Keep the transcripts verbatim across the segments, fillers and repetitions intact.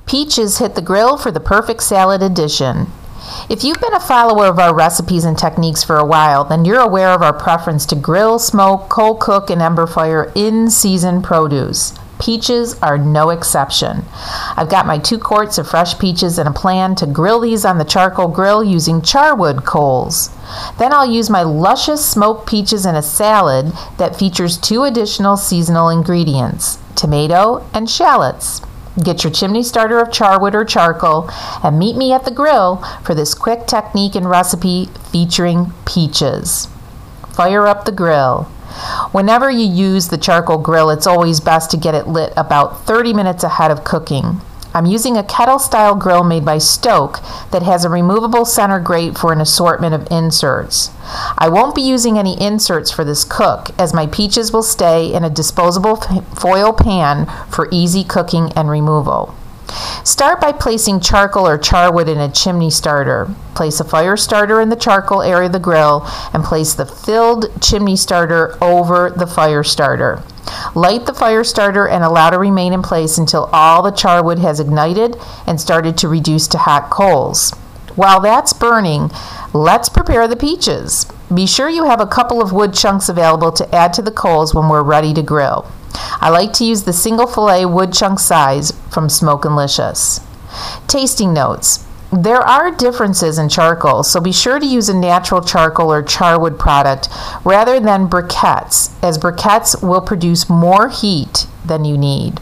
Peaches hit the grill for the perfect salad addition. If you've been a follower of our recipes and techniques for a while, then you're aware of our preference to grill, smoke, cold cook, and ember fire in-season produce. Peaches are no exception. I've got my two quarts of fresh peaches and a plan to grill these on the charcoal grill using charwood coals. Then I'll use my luscious smoked peaches in a salad that features two additional seasonal ingredients, tomato and shallots. Get your chimney starter of charwood or charcoal and meet me at the grill for this quick technique and recipe featuring peaches. Fire up the grill. Whenever you use the charcoal grill, it's always best to get it lit about thirty minutes ahead of cooking. I'm using a kettle-style grill made by Stoke that has a removable center grate for an assortment of inserts. I won't be using any inserts for this cook, as my peaches will stay in a disposable foil pan for easy cooking and removal. Start by placing charcoal or charwood in a chimney starter. Place a fire starter in the charcoal area of the grill and place the filled chimney starter over the fire starter. Light the fire starter and allow to remain in place until all the charwood has ignited and started to reduce to hot coals. While that's burning, let's prepare the peaches. Be sure you have a couple of wood chunks available to add to the coals when we're ready to grill. I like to use the single fillet wood chunk size from Smokin'Licious. Tasting notes. There are differences in charcoal, so be sure to use a natural charcoal or charwood product rather than briquettes, as briquettes will produce more heat than you need.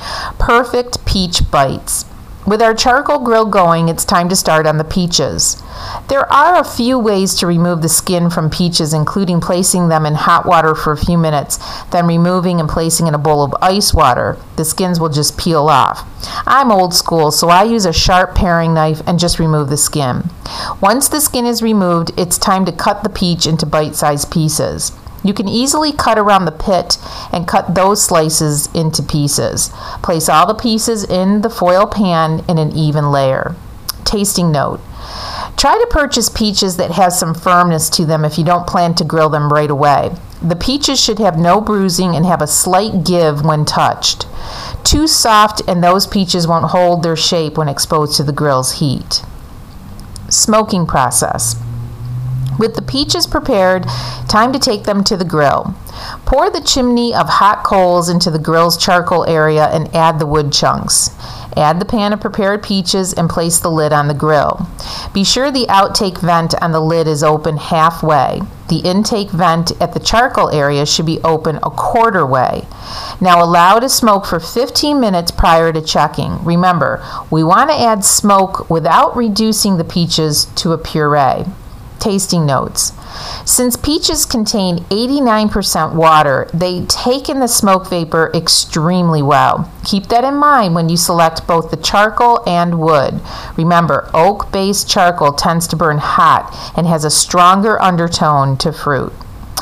Perfect peach bites. With our charcoal grill going, it's time to start on the peaches. There are a few ways to remove the skin from peaches, including placing them in hot water for a few minutes, then removing and placing in a bowl of ice water. The skins will just peel off. I'm old school, so I use a sharp paring knife and just remove the skin. Once the skin is removed, it's time to cut the peach into bite-sized pieces. You can easily cut around the pit and cut those slices into pieces. Place all the pieces in the foil pan in an even layer. Tasting note. Try to purchase peaches that have some firmness to them if you don't plan to grill them right away. The peaches should have no bruising and have a slight give when touched. Too soft and those peaches won't hold their shape when exposed to the grill's heat. Smoking process. With the peaches prepared, time to take them to the grill. Pour the chimney of hot coals into the grill's charcoal area and add the wood chunks. Add the pan of prepared peaches and place the lid on the grill. Be sure the outtake vent on the lid is open halfway. The intake vent at the charcoal area should be open a quarter way. Now allow to smoke for fifteen minutes prior to checking. Remember, we want to add smoke without reducing the peaches to a puree. Tasting notes. Since peaches contain eighty-nine percent water, they take in the smoke vapor extremely well. Keep that in mind when you select both the charcoal and wood. Remember, oak-based charcoal tends to burn hot and has a stronger undertone to fruit.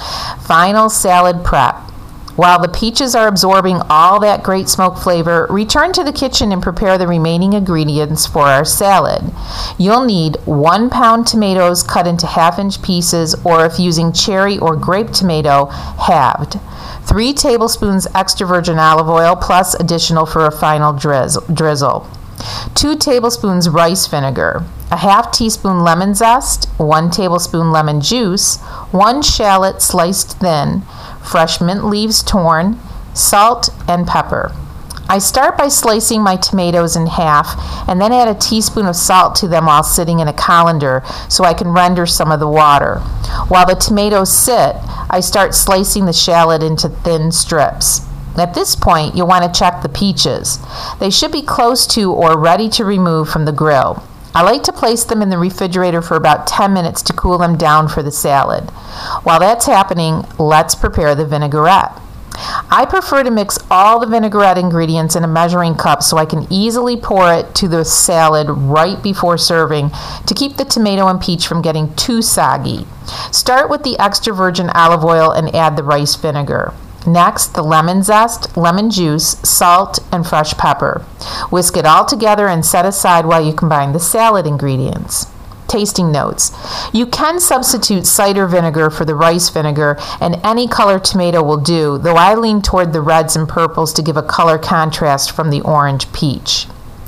Final salad prep. While the peaches are absorbing all that great smoke flavor, return to the kitchen and prepare the remaining ingredients for our salad. You'll need one pound tomatoes cut into half-inch pieces, or if using cherry or grape tomato, halved. Three tablespoons extra virgin olive oil plus additional for a final drizzle. Two tablespoons rice vinegar, a half teaspoon lemon zest, one tablespoon lemon juice, one shallot sliced thin, fresh mint leaves torn, salt, and pepper. I start by slicing my tomatoes in half and then add a teaspoon of salt to them while sitting in a colander so I can render some of the water. While the tomatoes sit, I start slicing the shallot into thin strips. At this point, you'll want to check the peaches. They should be close to or ready to remove from the grill. I like to place them in the refrigerator for about ten minutes to cool them down for the salad. While that's happening, let's prepare the vinaigrette. I prefer to mix all the vinaigrette ingredients in a measuring cup so I can easily pour it to the salad right before serving to keep the tomato and peach from getting too soggy. Start with the extra virgin olive oil and add the rice vinegar. Next, the lemon zest, lemon juice, salt, and fresh pepper. Whisk it all together and set aside while you combine the salad ingredients. Tasting notes. You can substitute cider vinegar for the rice vinegar, and any color tomato will do, though I lean toward the reds and purples to give a color contrast from the orange peach.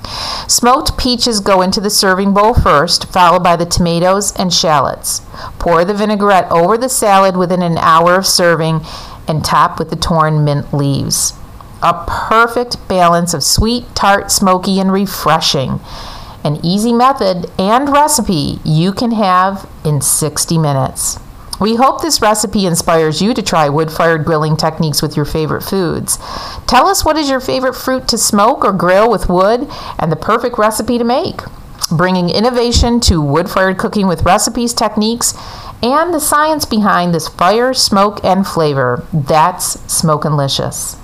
Smoked peaches go into the serving bowl first, followed by the tomatoes and shallots. Pour the vinaigrette over the salad within an hour of serving and top with the torn mint leaves. A perfect balance of sweet, tart, smoky, and refreshing. An easy method and recipe you can have in sixty minutes. We hope this recipe inspires you to try wood-fired grilling techniques with your favorite foods. Tell us what is your favorite fruit to smoke or grill with wood and the perfect recipe to make. Bringing innovation to wood-fired cooking with recipes, techniques, and the science behind this fire, smoke, and flavor. That's Smokin' Licious.